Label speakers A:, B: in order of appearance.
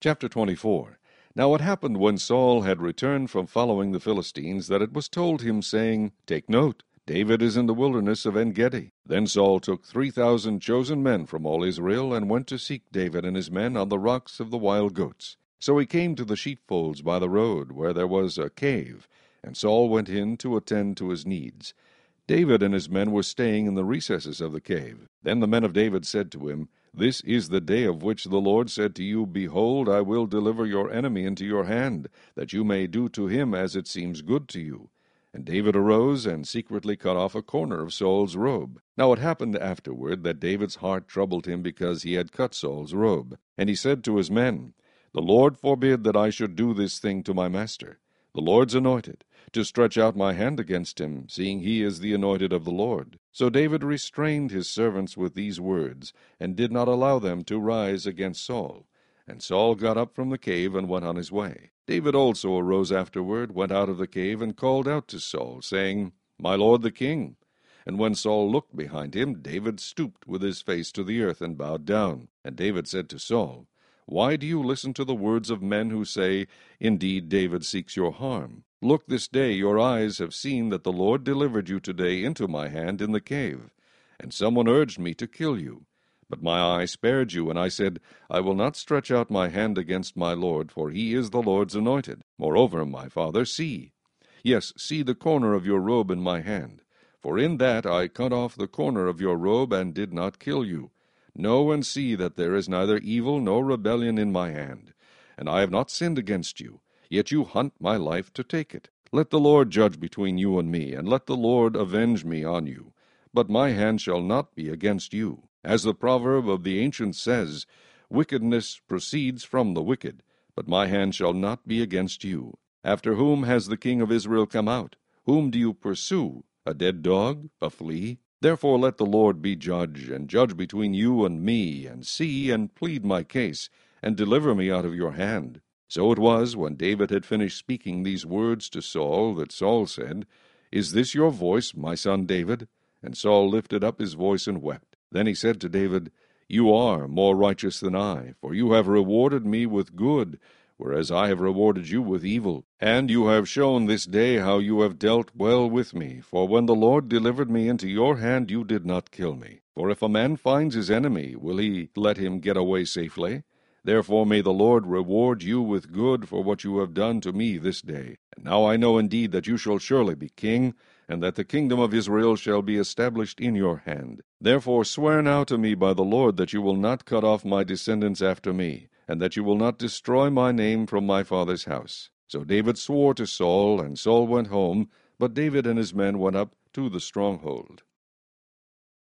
A: Chapter 24. Now it happened when Saul had returned from following the Philistines, that it was told him, saying, Take note, David is in the wilderness of En-gedi. Then Saul took 3,000 chosen men from all Israel, and went to seek David and his men on the rocks of the wild goats. So he came to the sheepfolds by the road, where there was a cave, and Saul went in to attend to his needs. David and his men were staying in the recesses of the cave. Then the men of David said to him, This is the day of which the Lord said to you, Behold, I will deliver your enemy into your hand, that you may do to him as it seems good to you. And David arose and secretly cut off a corner of Saul's robe. Now it happened afterward that David's heart troubled him because he had cut Saul's robe. And he said to his men, The Lord forbid that I should do this thing to my master, the Lord's anointed, to stretch out my hand against him, seeing he is the anointed of the Lord. So David restrained his servants with these words, and did not allow them to rise against Saul. And Saul got up from the cave and went on his way. David also arose afterward, went out of the cave, and called out to Saul, saying, My lord the king. And when Saul looked behind him, David stooped with his face to the earth and bowed down. And David said to Saul, Why do you listen to the words of men who say, Indeed, David seeks your harm? Look, this day your eyes have seen that the Lord delivered you today into my hand in the cave. And someone urged me to kill you. But my eye spared you, and I said, I will not stretch out my hand against my Lord, for he is the Lord's anointed. Moreover, my father, see. Yes, see the corner of your robe in my hand. For in that I cut off the corner of your robe, and did not kill you. Know and see that there is neither evil nor rebellion in my hand. And I have not sinned against you. Yet you hunt my life to take it. Let the Lord judge between you and me, and let the Lord avenge me on you. But my hand shall not be against you. As the proverb of the ancients says, Wickedness proceeds from the wicked, but my hand shall not be against you. After whom has the king of Israel come out? Whom do you pursue? A dead dog? A flea? Therefore let the Lord be judge, and judge between you and me, and see and plead my case, and deliver me out of your hand. So it was, when David had finished speaking these words to Saul, that Saul said, Is this your voice, my son David? And Saul lifted up his voice and wept. Then he said to David, You are more righteous than I, for you have rewarded me with good, whereas I have rewarded you with evil. And you have shown this day how you have dealt well with me, for when the Lord delivered me into your hand, you did not kill me. For if a man finds his enemy, will he let him get away safely? Therefore may the Lord reward you with good for what you have done to me this day. And now I know indeed that you shall surely be king, and that the kingdom of Israel shall be established in your hand. Therefore swear now to me by the Lord that you will not cut off my descendants after me, and that you will not destroy my name from my father's house. So David swore to Saul, and Saul went home, but David and his men went up to the stronghold.